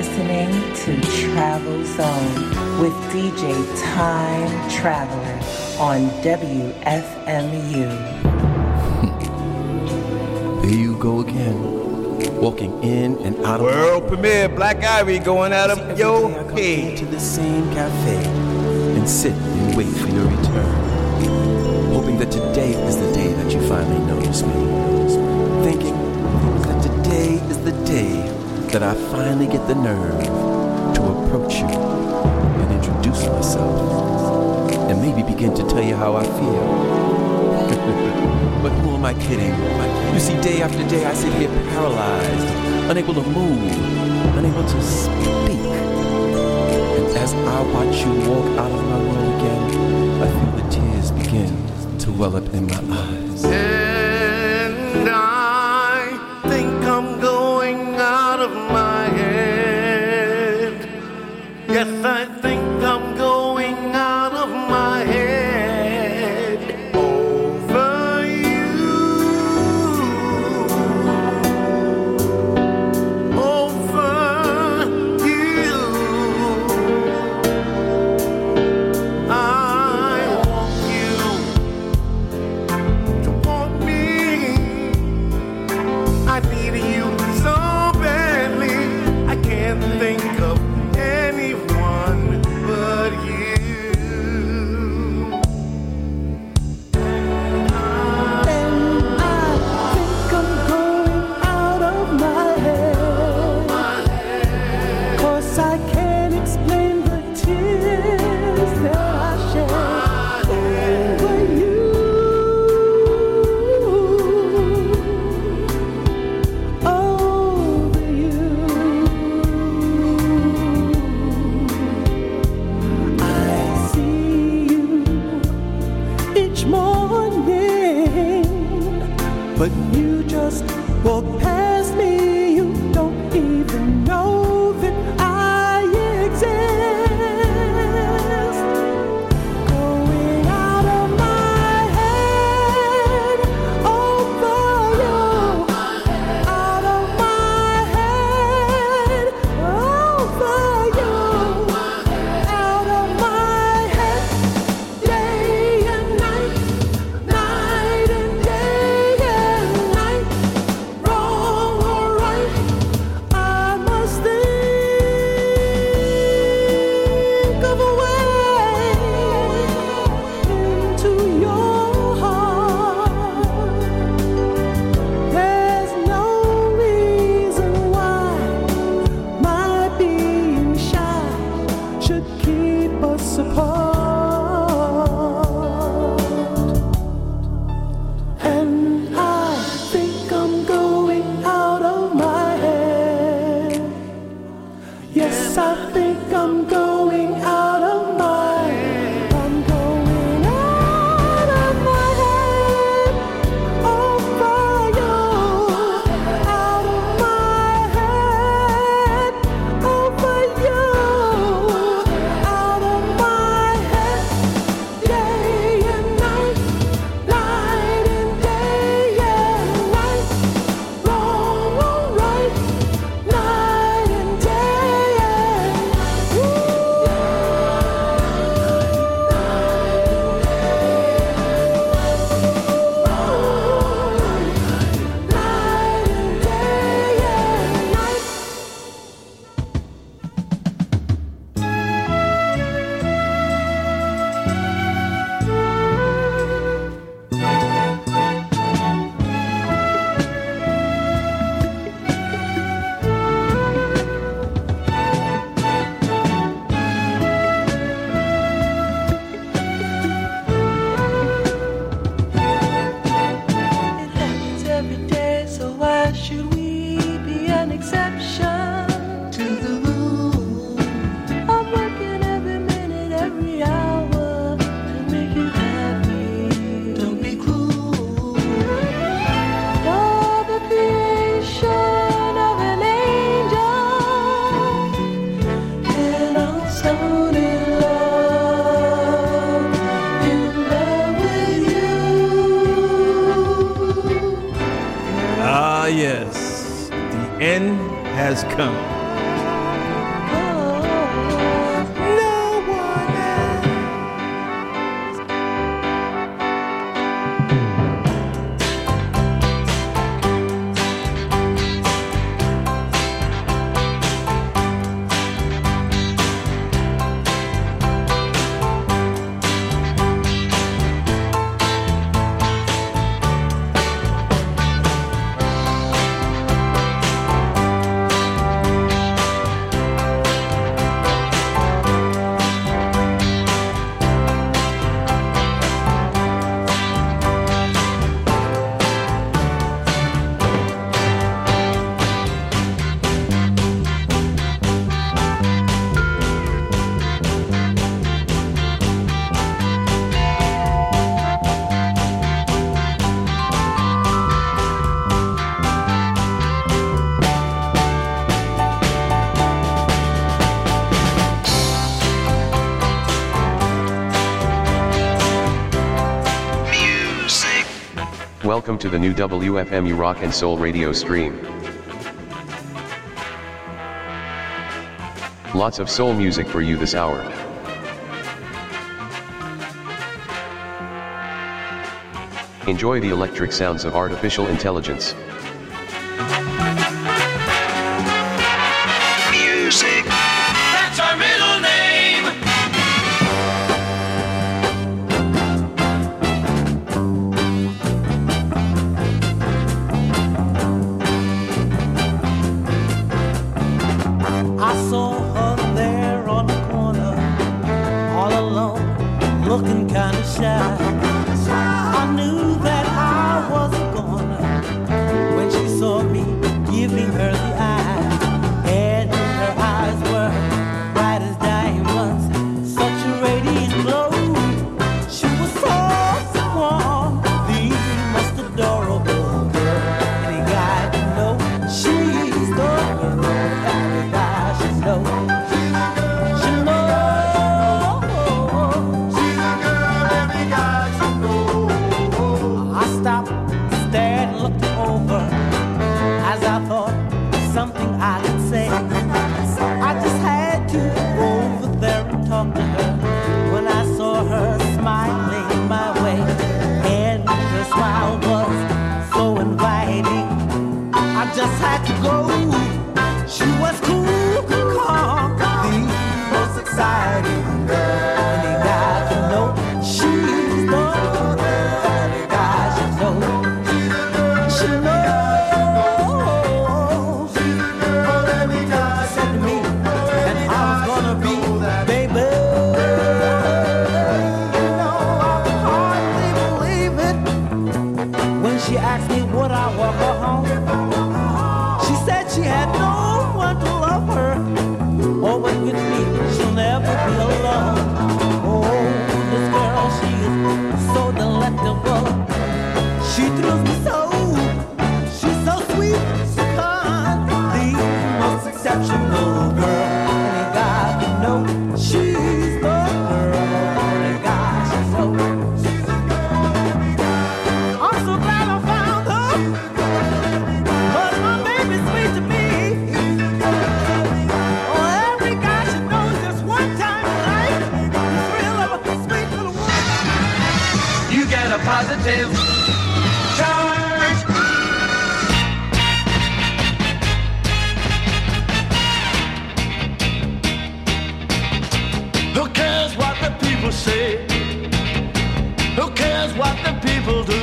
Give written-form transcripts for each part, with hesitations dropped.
listening to Travel Zone with DJ Time Traveler on WFMU. There you go again, walking in and out of world premiere. Black Ivy going out of your head to the same cafe and sit and wait for your return, hoping that today is the day that you finally notice me, thinking that today is the day that I finally get the nerve to approach you and introduce myself and maybe begin to tell you how I feel. But who am I kidding? You see, day after day I sit here paralyzed, unable to move, unable to speak. And as I watch you walk out of my world again, I feel the tears begin to well up in my eyes. And I think I'm going out of my head. Yes, I think I'm going out of my head over you, over you. I want you to want me. I need you so badly. I can't think of anyone but you. And I think I'm going out of my head, 'cause I can't explain the tears that I shed over you. Over you. I see you each morning, but you just walk past me. You don't even know that I exist. Going out of my head over you. Out of my head over you. Out of my head day and night, night and day and night. Wrong or right, I must think of a way into your heart. There's no reason why my being shy should keep us apart. And I think I'm going out of my head. Yes, I think I'm going out of my head. I'm going out of my head over you. Out of my head over you. Out of my head day and night, night and day and night. Wrong or right, night and day and It happens every day, so why should we be an exception to the rule? I'm working every minute, every hour to make you happy. Don't be cruel. You're the creation of an angel, and I'm so in love with you. Ah, yes, the end has come. Welcome to the new WFMU Rock and Soul radio stream. Lots of soul music for you this hour. Enjoy the electric sounds of artificial intelligence. Music. That's our middle name. I saw her there on the corner, all alone, looking kind of shy. I knew that I was a goner when she saw me giving her the eye, and her eyes were bright as diamonds, such a radiant glow. She was so warm, the most adorable girl. Any guy can know she's the girl. Every guy should know. She knows. She's a girl. Every guy should know. I stopped, stared, looked over, as I thought something I could say. I just had to go over there and talk to her when I saw her smiling my way, and her smile was so inviting. I just had to go. She was cool, calm, the most exciting girl. Any guy can know she's the girl. Any guy should know. She knows. But every guy said to me that I was gonna be baby. You know, I could hardly believe it when she asked me would I walk her home. She said she had no one to love her. Oh, but with me, she'll never be alone. Oh, this girl, she is so delectable. She thrills me so. She's so sweet, so kind, the most exceptional girl. Any guy can know she's the girl. Any guy should know. She's a girl. I'm so glad I found her, 'cause my baby's sweet to me. Oh, every guy should know just one time in life, the thrill of a sweet little woman. You get a positive charge. Who cares what the people say? Who cares what the people do?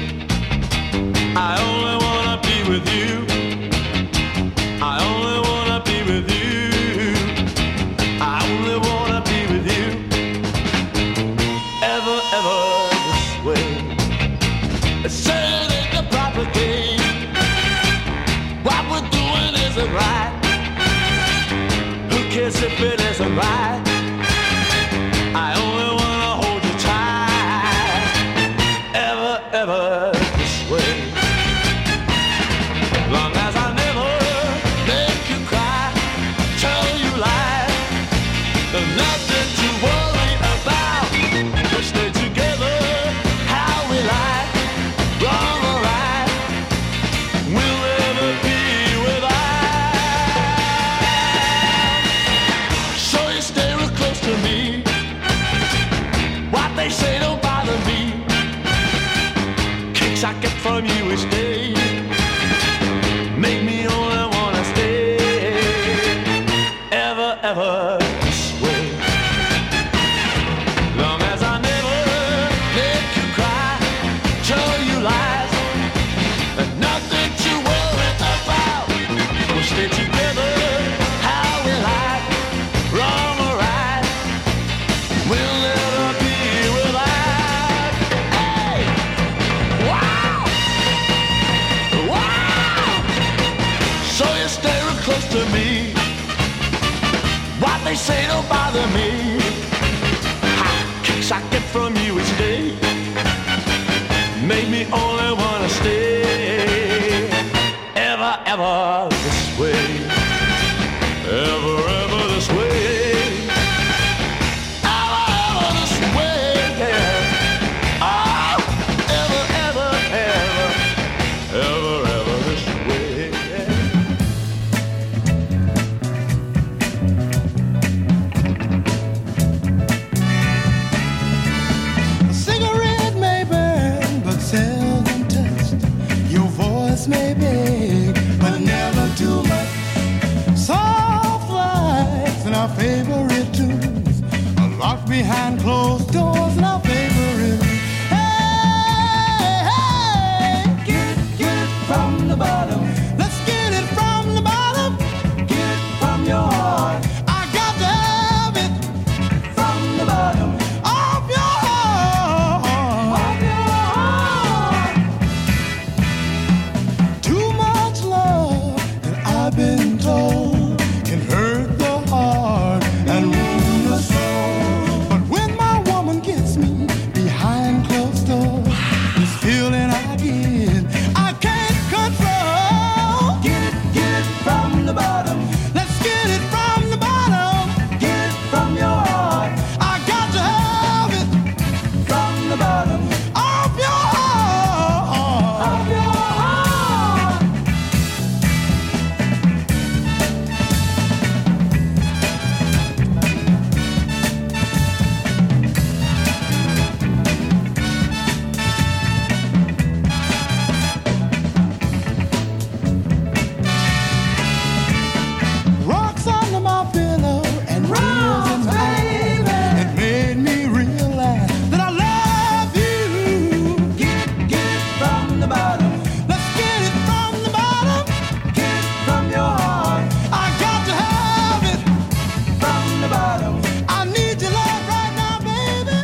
I only wanna be with you. I only wanna be with you. I only wanna be with you. Ever, ever this way. Say it ain't the proper game. What we're doing isn't right. Who cares if it isn't right? I only wanna hold you tight. Ever, ever this way. Long as I never make you cry, tell you lies, there's nothing to worry about. We'll stay together how we like, wrong or right, we'll never be without. So you stay real close to me. What they say don't bother me. Kicks I get from you each day make me only wanna stay. Ever, ever this way. Long as I never make you cry, tell you lies, and nothing to worry about. We'll stay together how we like, wrong or right, we'll never be without. Hey! Wow! Wow! So you stay real close to me. What they say don't bother me. Hot kicks I get from you each day make me only wanna stay. Ever, ever this way. Ever, ever this way. Ever, ever this way. Oh, ever, ever, ever. beg, but never too much. Soft lights and our favorite tunes are locked behind closed doors and our favorite. Hey, hey, get it from the bottom. Let's get it from the bottom. Get it from your heart. I got to have it from the bottom of your heart. Of your heart. Too much love, and I've been told, can hurt the heart and wound the soul. But when my woman gets me behind closed doors, this feeling I get, I can't control. Get it from the bottom. Let's get it from the bottom. Get it from your heart. I got to have it from the bottom of your heart. Of your heart. Rocks under my pillow and reels in my eyes. It made me realize that I love you. Get it from the bottom. Let's get it from the bottom. Get it from your heart. I got to have it from the bottom. I need your love right now, baby.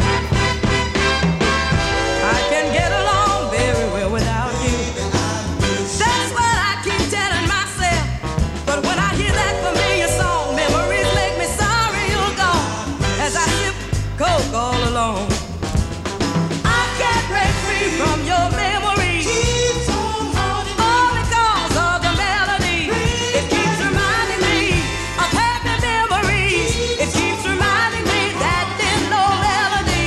I can get along very well without you. That's what I keep telling myself. But when I hear that familiar song, memories make me sorry you're gone. As I sip coke all alone, I can't break free from your memory. All because of the melody. It keeps reminding me of happy memories. It keeps reminding me that there's no melody.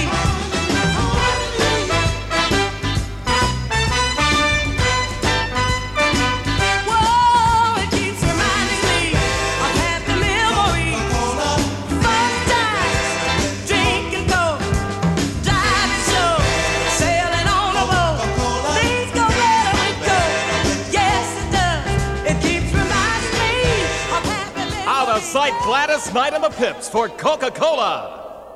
Whoa, it keeps reminding me of happy memories. Fun times, drinking coke, driving slow, sailing on a boat. Things go better with coke. Yes, it does. It keeps reminding me of happy memories. Out of sight, Gladys Knight and the Pips for Coca-Cola.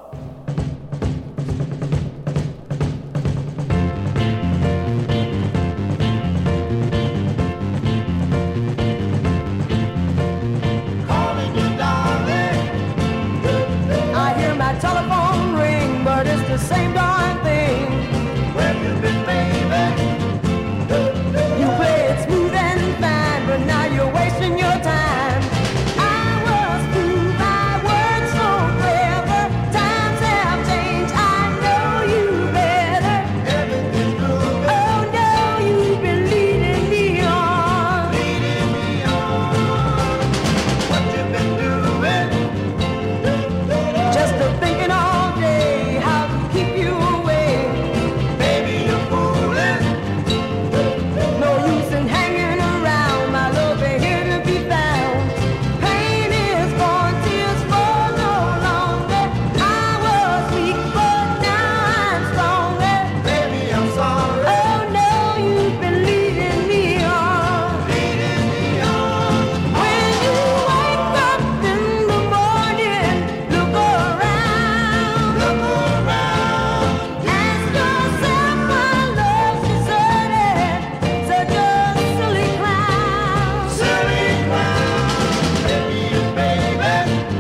Calling you, darling. I hear my telephone ring, but it's the same darn thing. Where you been, baby? You play it smooth and fine, but now you're wasting your time. I was through my words so clever. Times have changed, I know you better. Everything's good, Oh no, you've been leading me on. leading me on. What you been doing? Just a thinking all day how to keep you away. Baby, you're fooling. No use in hanging around, my love ain't here to be found. Pain is gone, tears fall no longer. I was weak, but now I'm stronger. Baby, I'm sorry. Oh no, you've been leading me on. Leading me on. When you wake up in the morning, look around. Look around. Ask yourself why love's deserted, such a silly clown. Silly clown. Baby.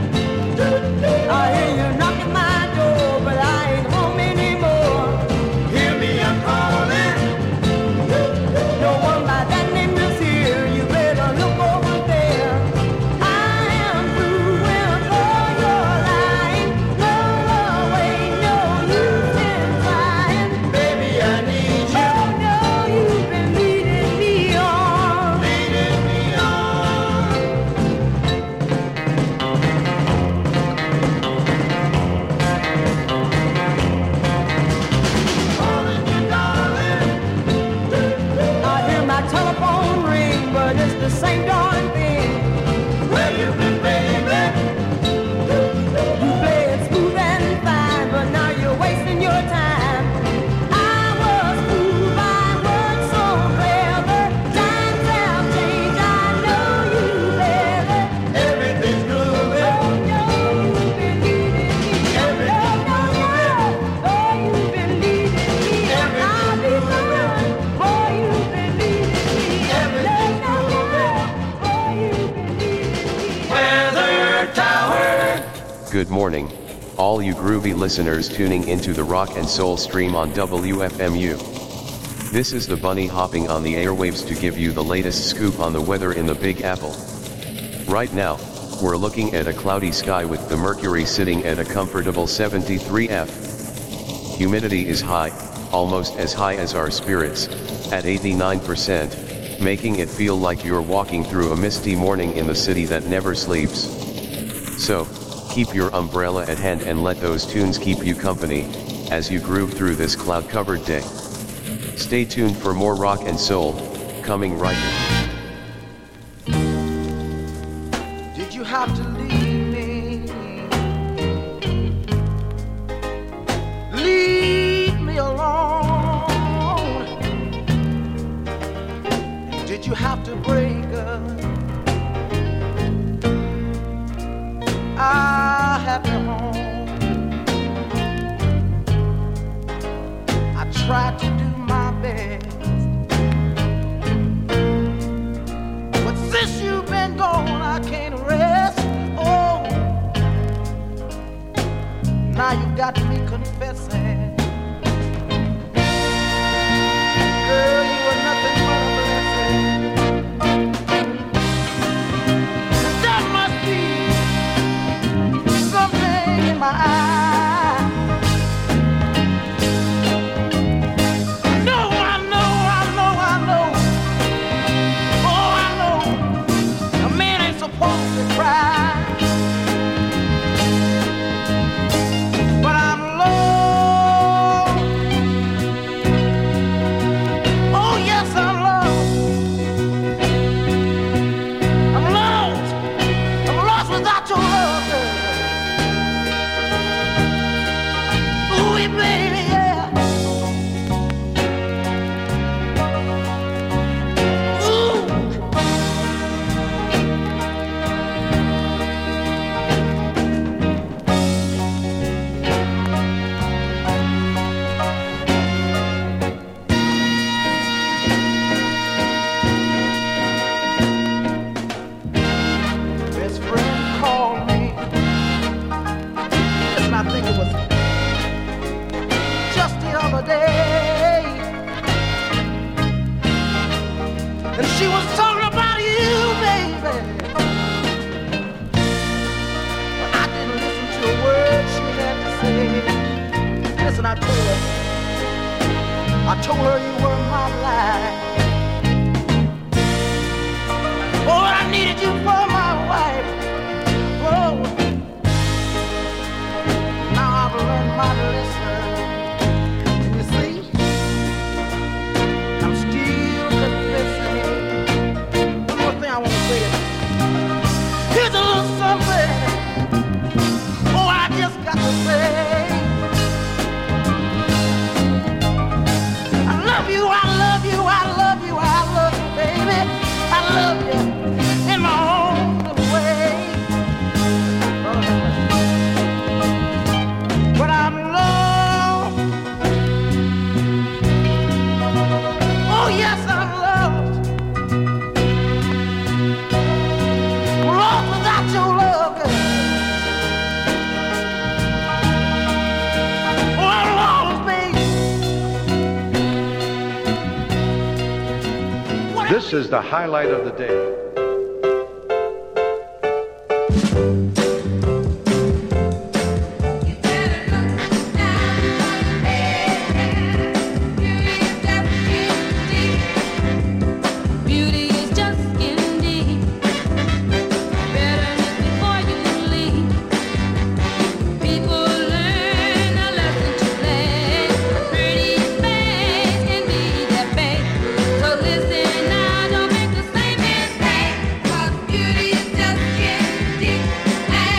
I hear you knocking my door, but I ain't home anymore. Hear me, I'm calling. No one by that name is here. You better look over there. I am through with all your lying. No love ain't no use in trying. Baby, I need you. Oh no, you've been leading me on. Leading me on. Calling you, darling. I hear my telephone ring, but it's the same darn thing. Where you been, baby? You play it smooth and fine, but now you're wasting your time. I was fooled by words so clever. Times Good morning, all you groovy listeners tuning into the rock and soul stream on WFMU. This is the bunny hopping on the airwaves to give you the latest scoop on the weather in the Big Apple. Right now, we're looking at a cloudy sky with the mercury sitting at a comfortable 73°F. Humidity is high, almost as high as our spirits, at 89%, making it feel like you're walking through a misty morning in the city that never sleeps. So, keep your umbrella at hand and let those tunes keep you company, as you groove through this cloud-covered day. Stay tuned for more rock and soul, coming right now. Did you have to leave me? Leave me alone? Did you have to break up our happy home? I tried to do my best, but since you've been gone, I can't rest. Oh, now you got me confessing, girl, you were nothing but a blessing. That must be something in my eyes. I told her you were my life. Oh, I needed you for my wife. Oh, now I've learned my lesson. And you see, I'm still confessing. One more thing I want to say. Here's a little something. Oh, I just got to say. I love you, I love you, I love you, baby. I love you in my own way. But I'm lost. Oh, yes, I'm lost. Lost without your love, girl. Oh, I'm lost, baby. This is the highlight of the day. Beauty is just candy.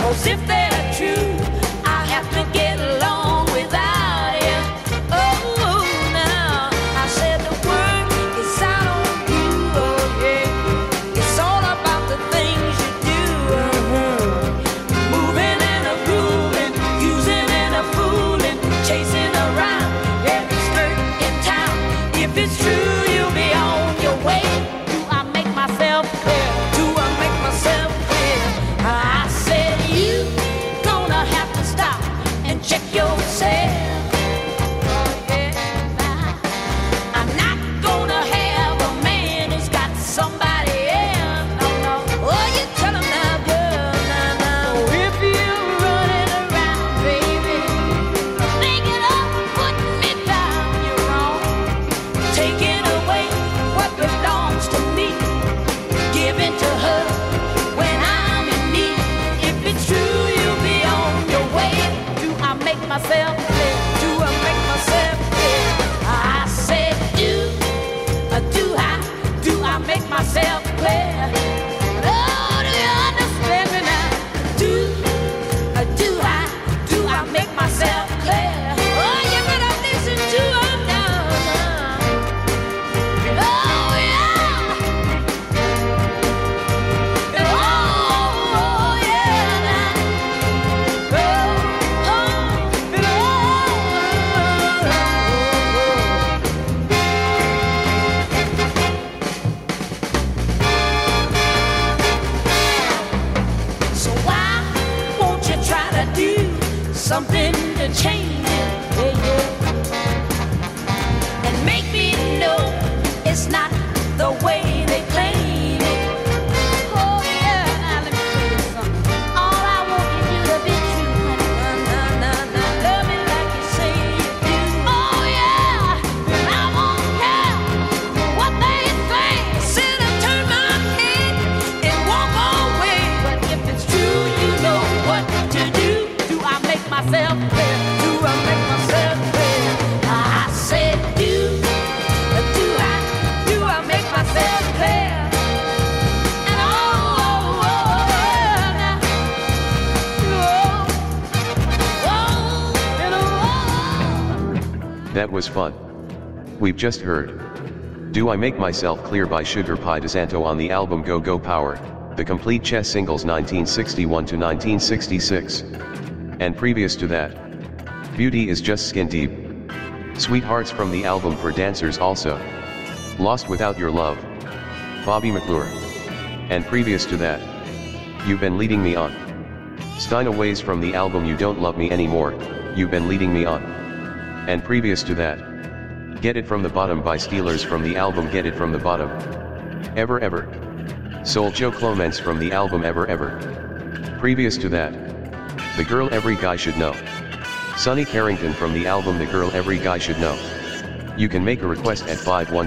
'Cause if they're true, I have to get along without you. Oh, now I said the word is out on you. Oh, yeah. It's all about the things you do. Moving and a grooving, using and a fooling, chasing around every skirt in town. If it's true, you'll be on your way. Do I make myself clear? Do I make myself clear? I said you gonna have to stop and check yourself. Oh, yeah. I'm not gonna have a man who's got somebody else. No, no. Oh, you tell him now, girl, now, now. If you're running around, baby, thinking of putting me down, you're wrong. Taking away what belongs to me, giving to her when I'm in need. If it's true, you'll be on your way. Do I make myself clear? Do I make myself clear? I said do I make myself clear? Oh, do you understand me now? Do I make myself clear? Oh, you better listen to them now. Oh, yeah. Oh, yeah. Now. So why won't you try to do something to change it? Yeah, yeah. And make me know it's not the way they claim it. Oh yeah, now let me tell you something. All I want is you to be true, honey. Nah. Love me like you say you do. Oh yeah, and I won't care what they say. Sit and turn my head and walk away. But if it's true, you know what to do. Do I make myself clear? Do I make myself clear? I said do I make myself clear? And That was fun. We've just heard Do I Make Myself Clear by Sugar Pie DeSanto on the album Go Go Power, the complete Chess Singles 1961 to 1966. And previous to that, Beauty is Just Skin Deep. Sweethearts from the album For Dancers also. Lost Without Your Love, Bobby McClure. And previous to that, You've Been Leading Me On. Stina Ways from the album You Don't Love Me Anymore, You've Been Leading Me On. And previous to that, Get It From the Bottom by Steelers from the album Get It From the Bottom. Ever Ever. Soul Joe Clements from the album Ever Ever. Previous to that, The Girl Every Guy Should Know. Sonny Carrington from the album The Girl Every Guy Should Know. You can make a request at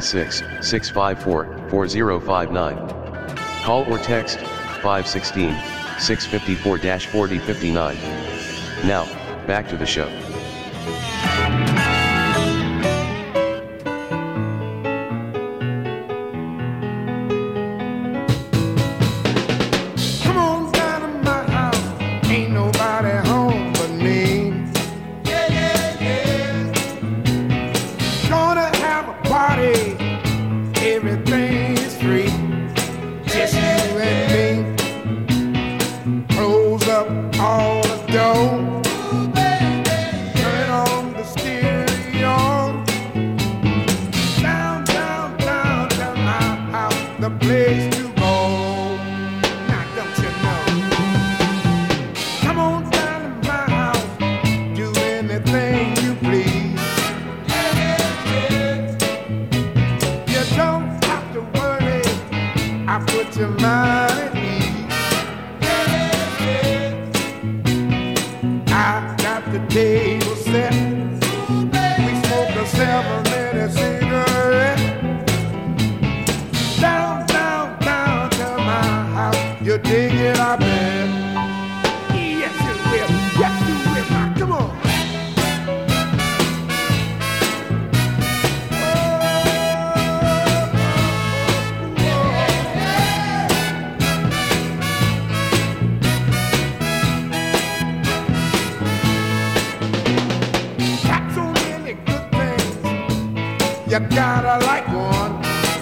516-654-4059. Call or text 516-654-4059. Now, back to the show. Come on down to my house, ain't nobody home but me. Yeah. Gonna have a party, everything is free. Just you and me. Close up all the doors. Turn on the stereo. Down to my house, the place to go. Now don't you know? Come on down to my house, do anything you please. You don't have to worry, I put your mind at ease. I got the table set. We smoke a 7-minute cigarette. Down to my house. You dig it, I bet. Yes, you will. Yes, you will. Now, come on. You gotta like one.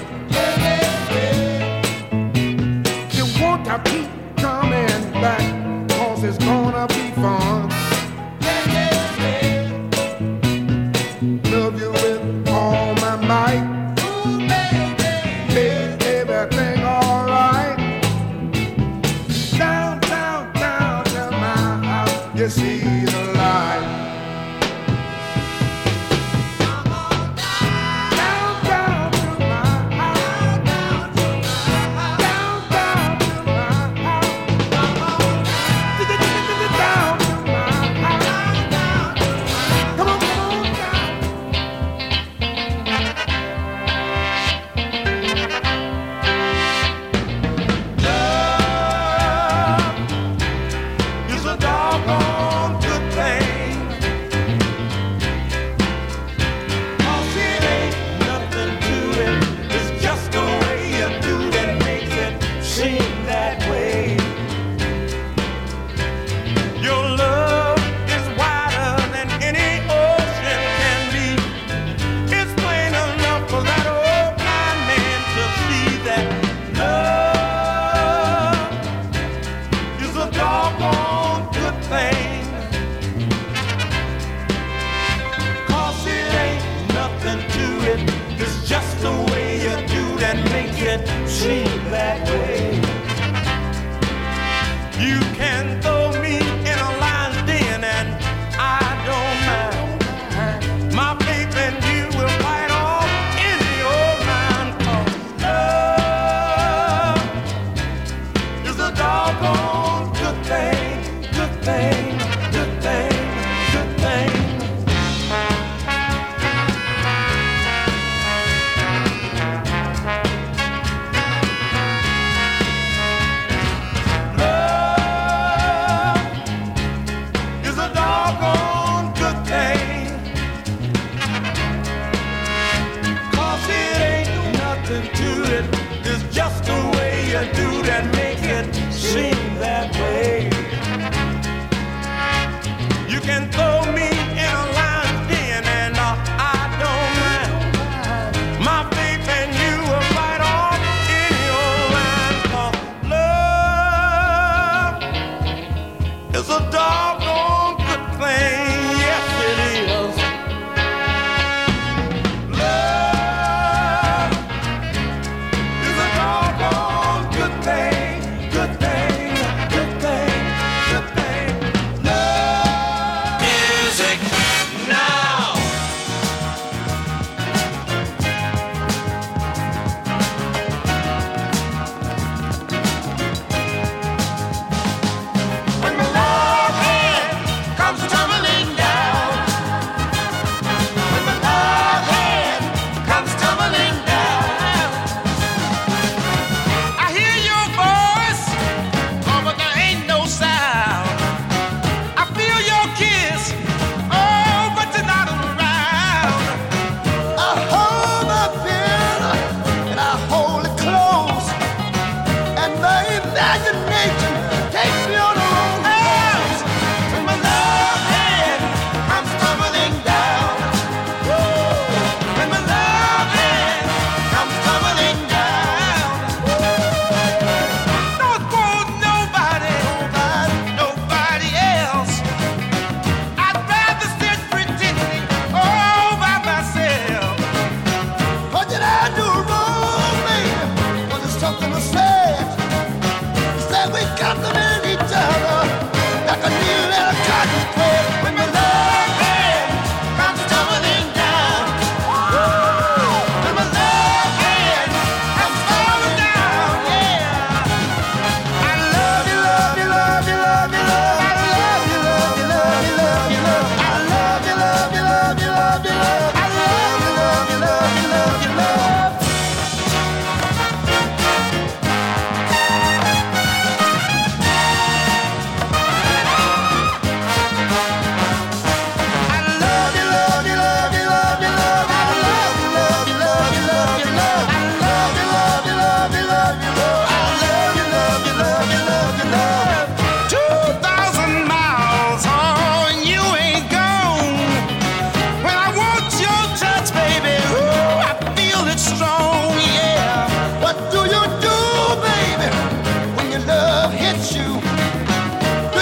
You want to keep coming back, 'cause it's gonna be fun. Love you with all my might. Make everything alright. Down, down, down to my house, you see the light.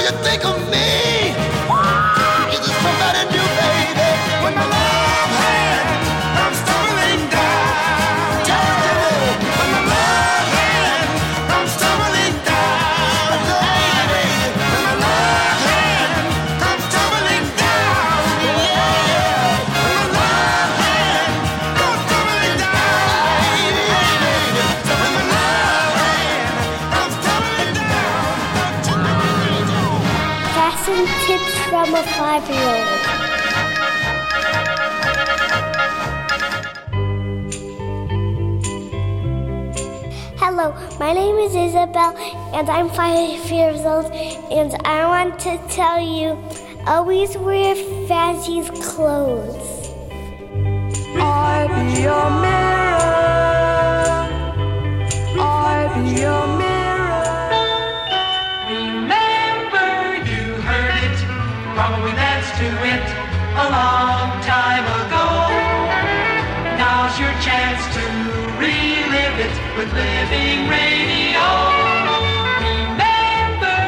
you think of me? Is it somebody new, baby? When my love hand comes tumbling down. When my love hand comes tumbling down. Lady, when my love hand comes tumbling down. Yeah. When my love hand comes tumbling down. Lady, so when my love hand comes tumbling down. Fashion tips from a 5-year-old. Hello, my name is Isabel and I'm 5 years old, and I want to tell you, always wear fancy clothes. I be your mirror. I be your mirror. Remember, you heard it, probably danced to it a long time ago. Now's your chance to relive it with Living Radio. Remember.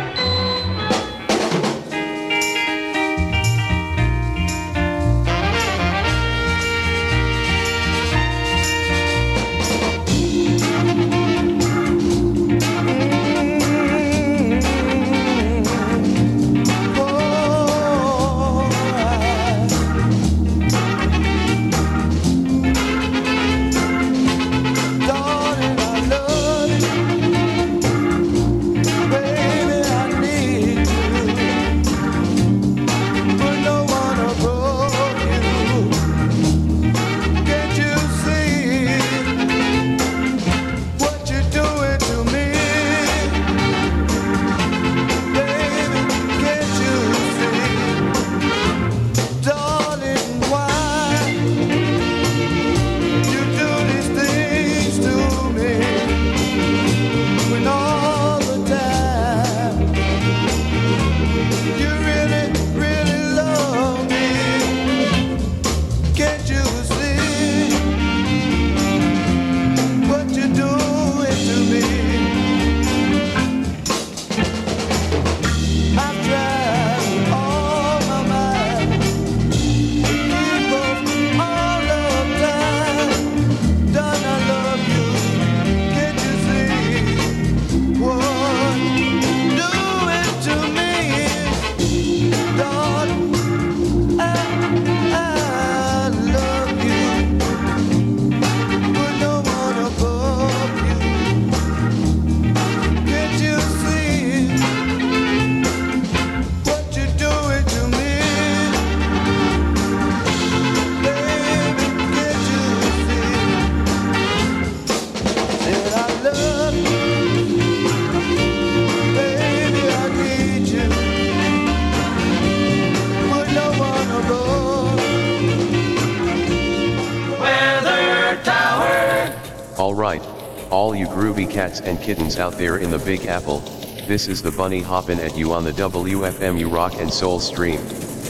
Alright, all you groovy cats and kittens out there in the Big Apple, this is the bunny hoppin' at you on the WFMU Rock and Soul stream.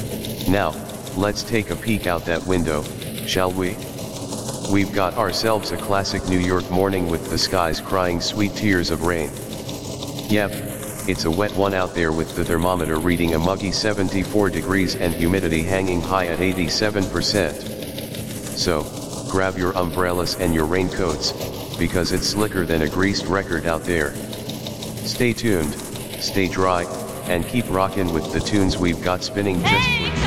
Now, let's take a peek out that window, shall we? We've got ourselves a classic New York morning with the skies crying sweet tears of rain. Yep, it's a wet one out there with the thermometer reading a muggy 74 degrees and humidity hanging high at 87%. So, grab your umbrellas and your raincoats, because it's slicker than a greased record out there. Stay tuned, stay dry, and keep rockin' with the tunes we've got spinning just for you.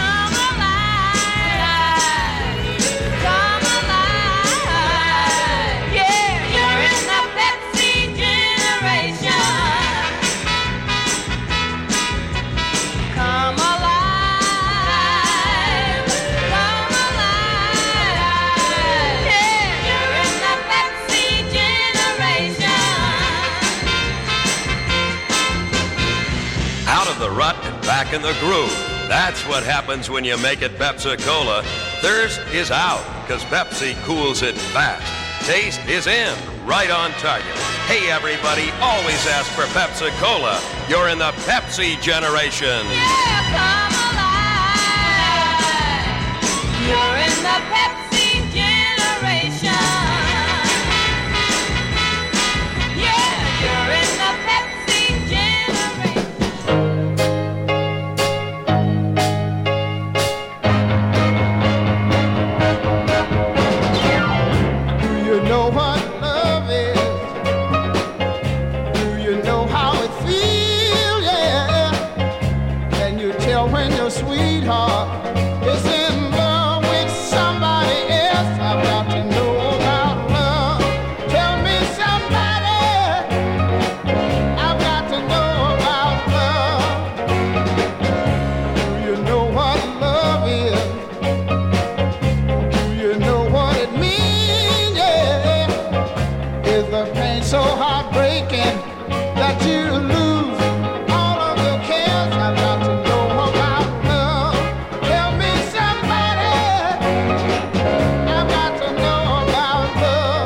Back in the groove. That's what happens when you make it Pepsi-Cola. Thirst is out, because Pepsi cools it fast. Taste is in, right on target. Hey everybody, always ask for Pepsi-Cola. You're in the Pepsi generation. Yeah, come alive. You're in the Pepsi generation. Yeah, you're in the Pepsi generation. your sweetheart is in love with somebody else. I've got to know about love. Tell me somebody, I've got to know about love. Do you know what love is? Do you know what it means? Yeah. Is the pain so heartbreaking that you lose all of your cares? I've got to know about love. Tell me somebody, I've got to know about love.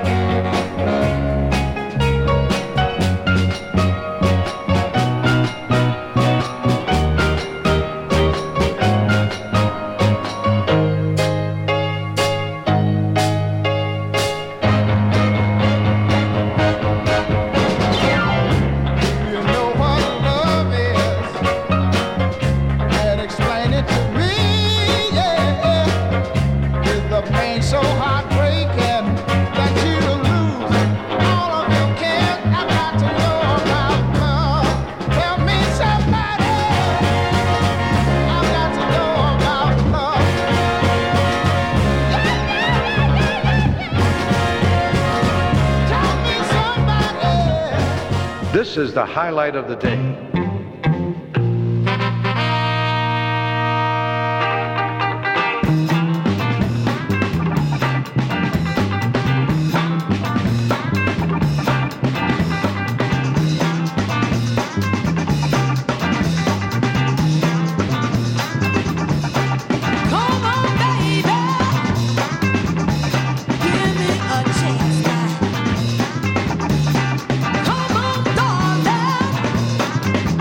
You know what love is, and explain it to me, yeah. Is the pain so heartbreaking that you lose all of your cares? I've got to know about love. Tell me somebody, I've got to know about love. Tell me somebody. This is the highlight of the day. Come on, baby. Give me a chance now. Come on, darling.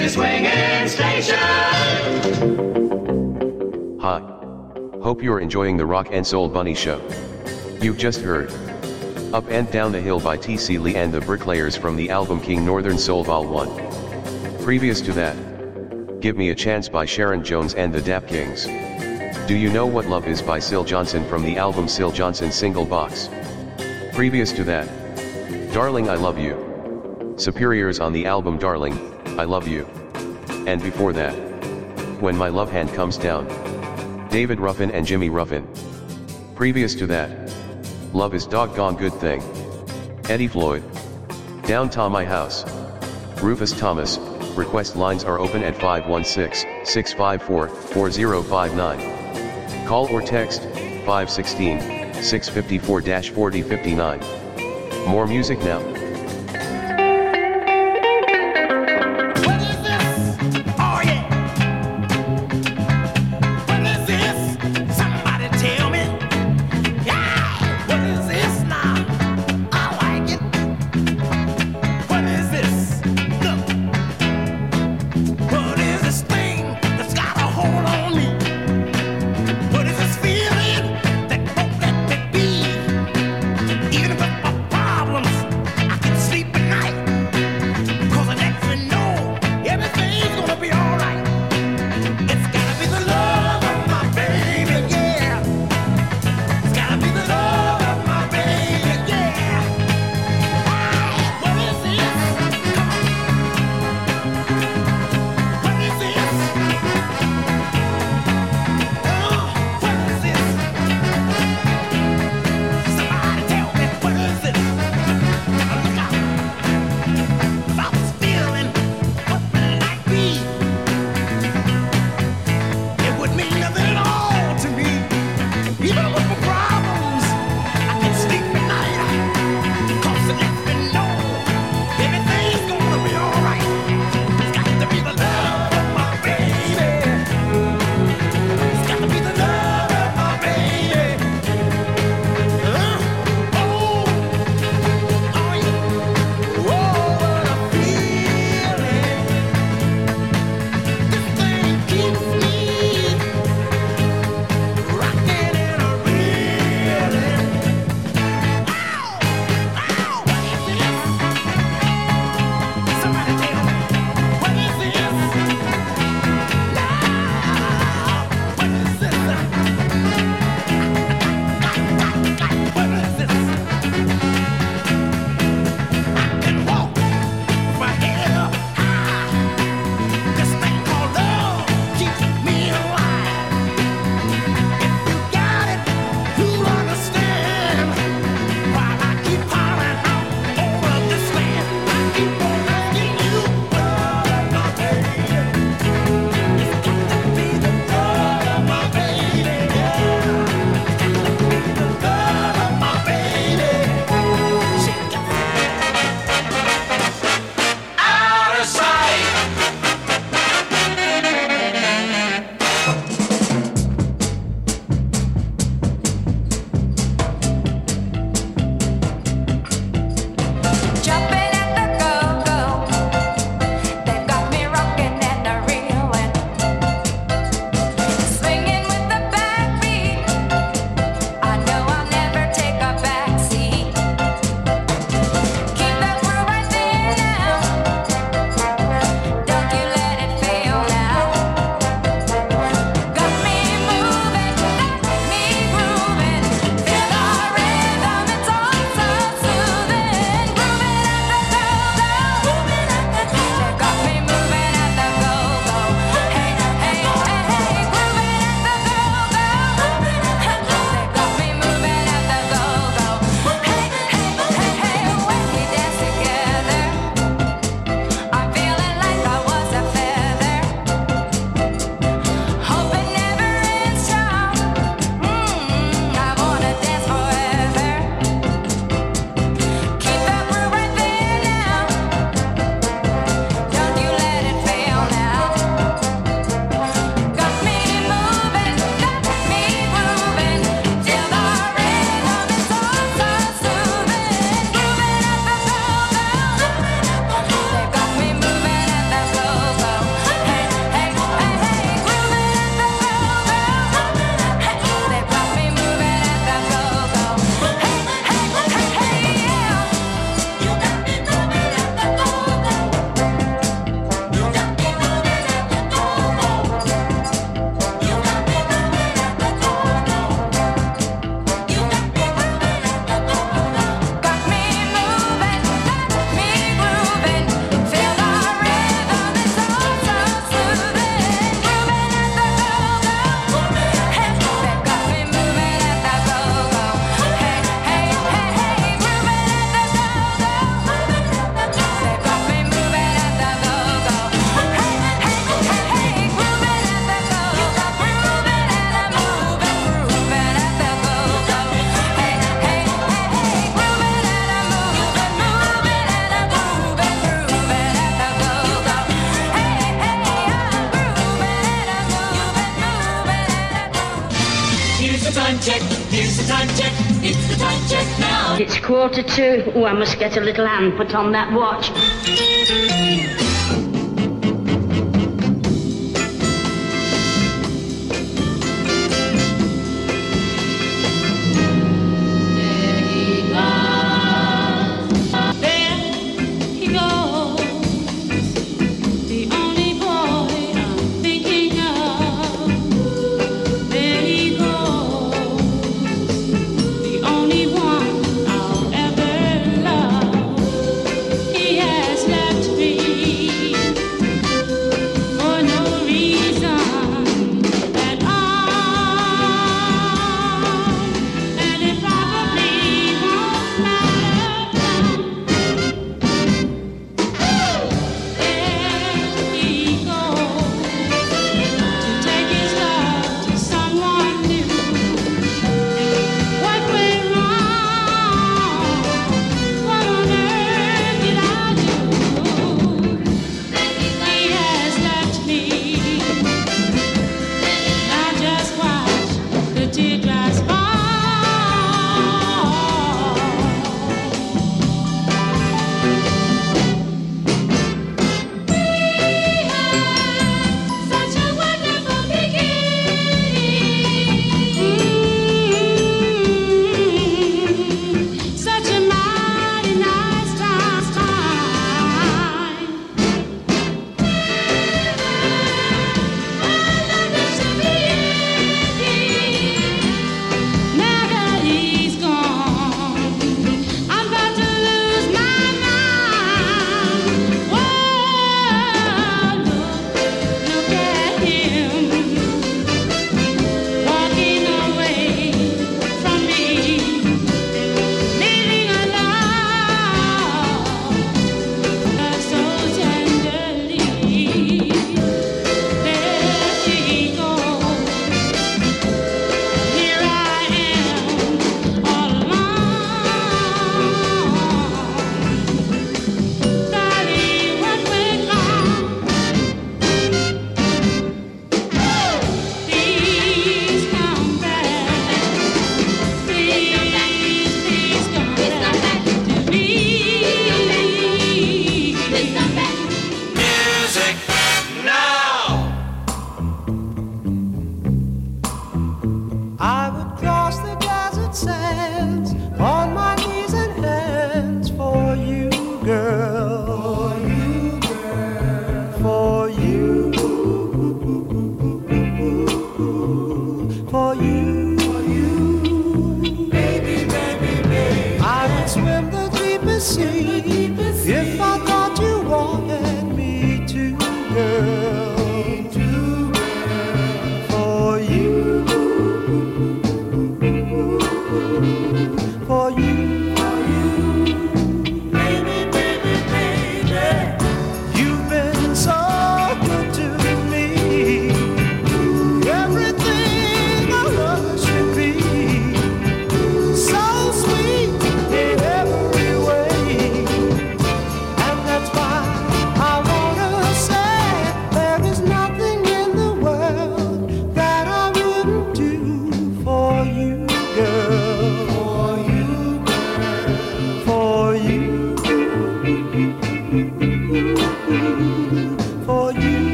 the swinging station. Hi. Hope you're enjoying the Rock and Soul Bunny Show. You've just heard Up and Down the Hill by T.C. Lee and the Bricklayers from the album King Northern Soul Vol. 1. Previous to that, Give Me a Chance by Sharon Jones and the Dap Kings. Do You Know What Love Is by Syl Johnson from the album Syl Johnson Single Box. Previous to that, Darling I Love You. Superiors on the album Darling, I Love You. And before that, When My Love Hand Comes Down. David Ruffin and Jimmy Ruffin. Previous to that, Love Is Doggone Good Thing. Eddie Floyd. Downtown My House. Rufus Thomas. Request lines are open at 516-654-4059. Call or text 516-654-4059. More music now. Even if my problems the time check, here's the time check, it's the time check now. It's 2:45. Oh, I must get a little hand put on that watch.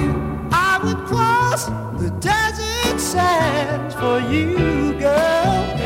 for you, girl.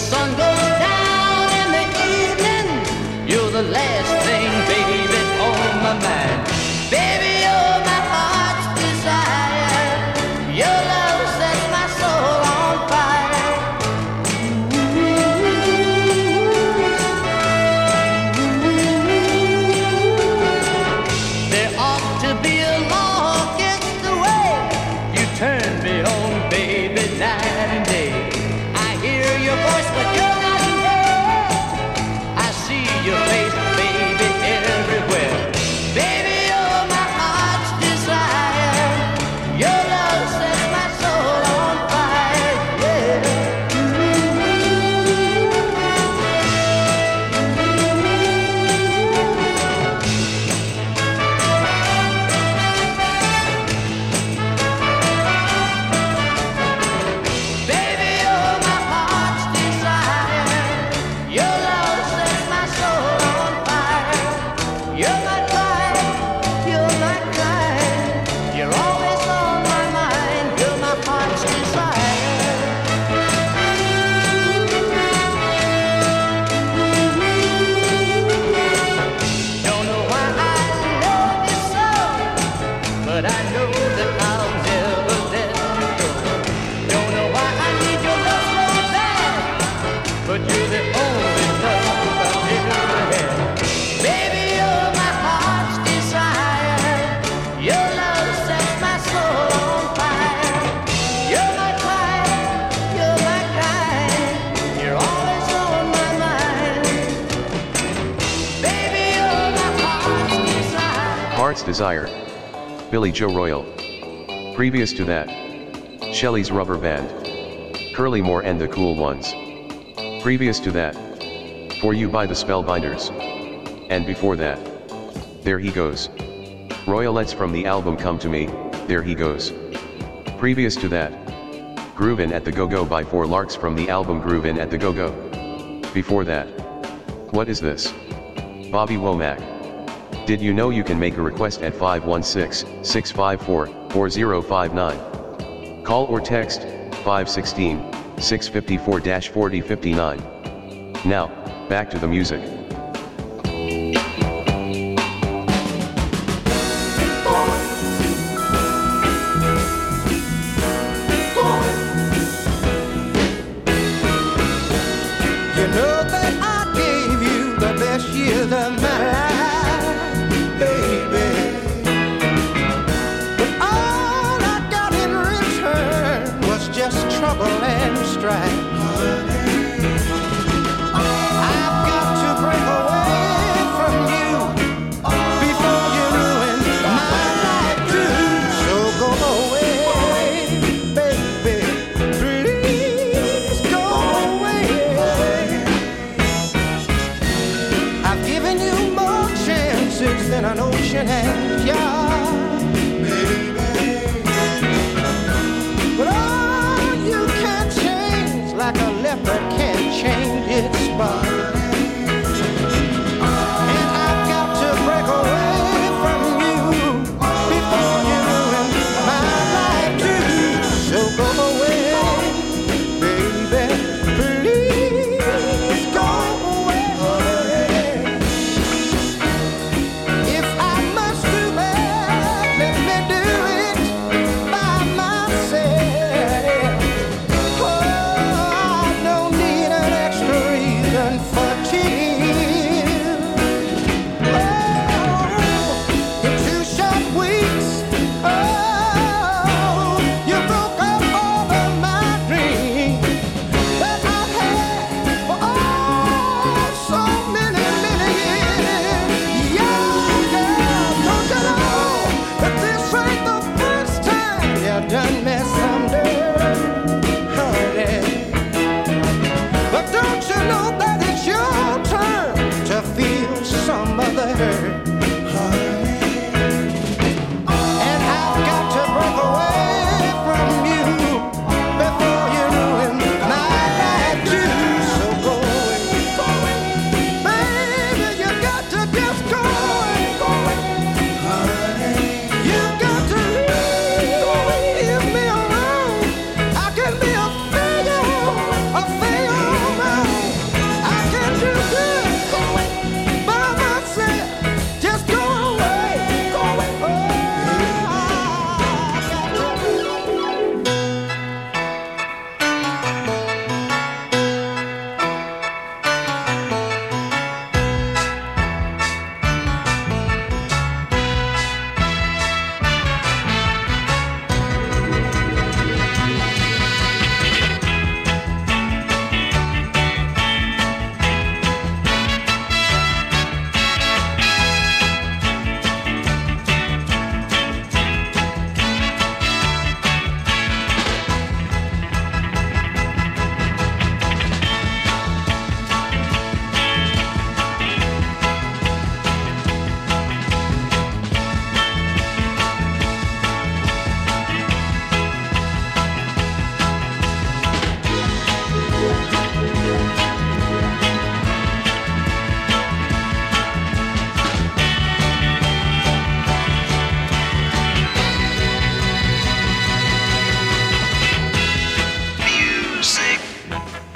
sun goes down in the evening, you're the last thing, baby, on my mind. Baby, you're my heart's desire. Your love sets my soul on fire. There ought to be a law against the way you turn me on, baby, night and day. I hear your voice, but you're not there. I see your face, baby, everywhere. Baby, you're my heart's desire. Your love sets my soul on fire, yeah. Baby, you're my heart's desire. Your love sets my soul on fire. You're my kind, you're my kind. You're always on my mind. You're my heart's desire. Don't know why I love you so, but I know that I'll never let you go. Don't know why I need your love so bad, but you're the only love I've ever had. Baby, you're my heart's desire. Your love sets my soul on fire. You're my kind, you're my kind. You're always on my mind. Baby, you're my heart's desire. Heart's Desire. Billy Joe Royal. Previous to that, Shelley's Rubber Band. Curly Moore and the Cool Ones. Previous to that, For You by the Spellbinders. And before that, There He Goes. Royalettes from the album Come to Me, There He Goes. Previous to that, Groovin' at the Go-Go by Four Larks from the album Groovin' at the Go-Go. Before that, What Is This? Bobby Womack. Did you know you can make a request at 516-654-4059? Call or text 516-654-4059. Now, back to the music. You know that I gave you the best years of my life, baby. But all I got in return was just trouble and strife. I've got to break away from you before you ruin my life too. So go away, baby. Please go away. I've given you more chances than an ocean has yard, baby. But all you can't change, like a leopard can't change its spot. And I've got to break away from you before you ruin my life too. So go away, baby. Please go away. If I must do that, let me do it by myself. Oh, I don't need an extra reason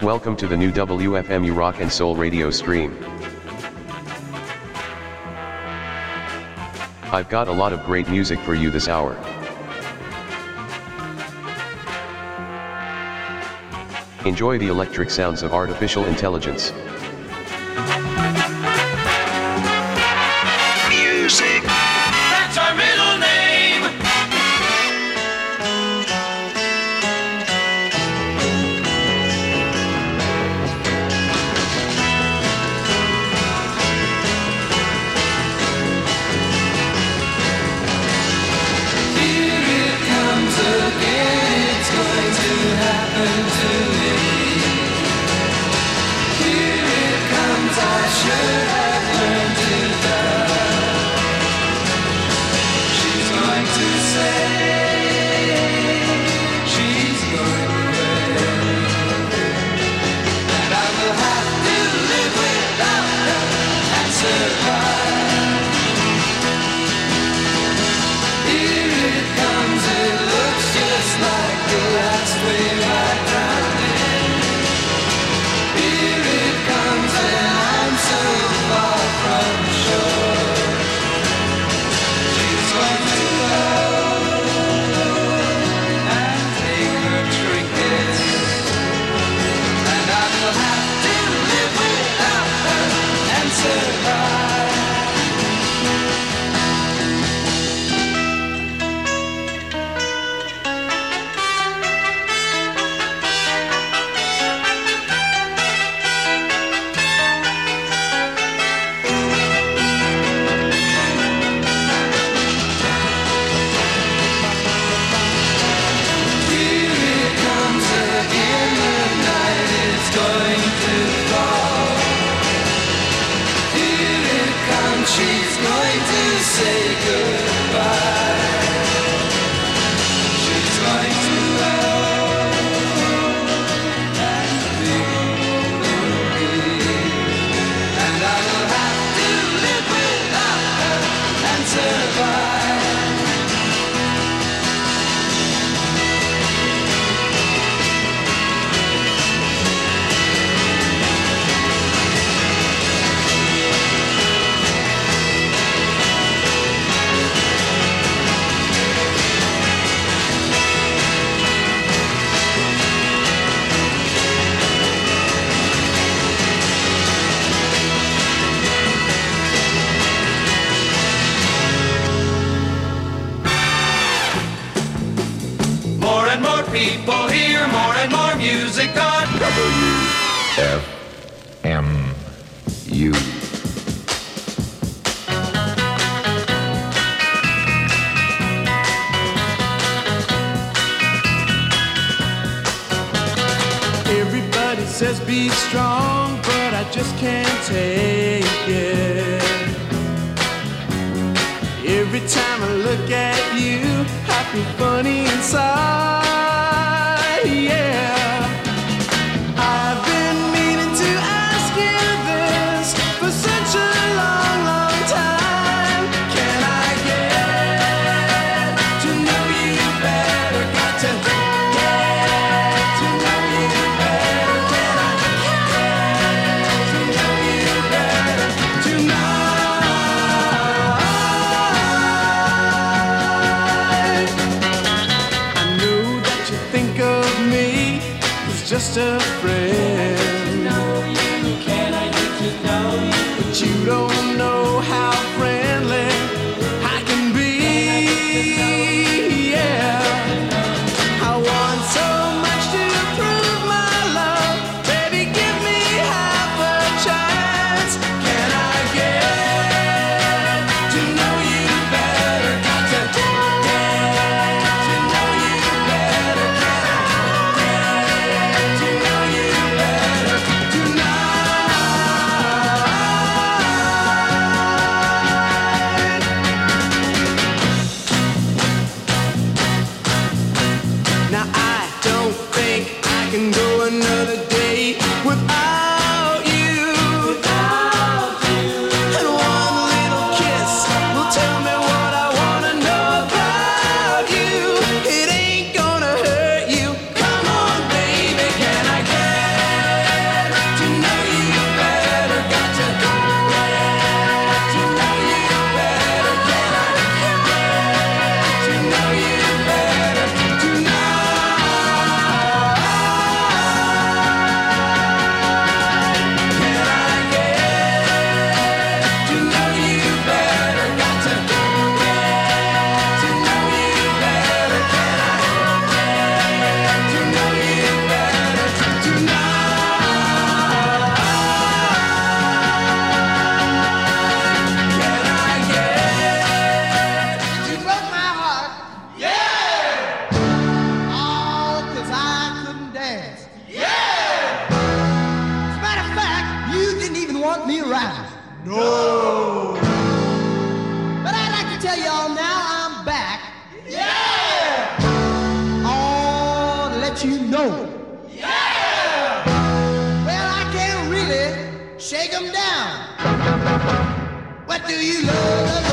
Welcome to the new WFMU Rock and Soul radio stream. I've got a lot of great music for you this hour. Enjoy the electric sounds of artificial intelligence. Music. That's our middle name. People hear more and more music on WFMU. Everybody says be strong, but I just can't take it. Every time I look at you, I feel funny inside. Yeah, I've been meaning to ask you this for such a long, long time. Can I get to know you better? Got to get to know you better. Can I get to know you better tonight? I know that you think of me as just a friend. But you don't know how friendly I can be. Yeah, I want so much to prove my love. Baby, give me half a chance. Can I get to know you better? Got to get to know you better. Can I get to know you want me around. No. But I'd like to tell y'all now I'm back. Yeah. Oh, to let you know. Yeah. Well, I can't really shake 'em down. What do you love?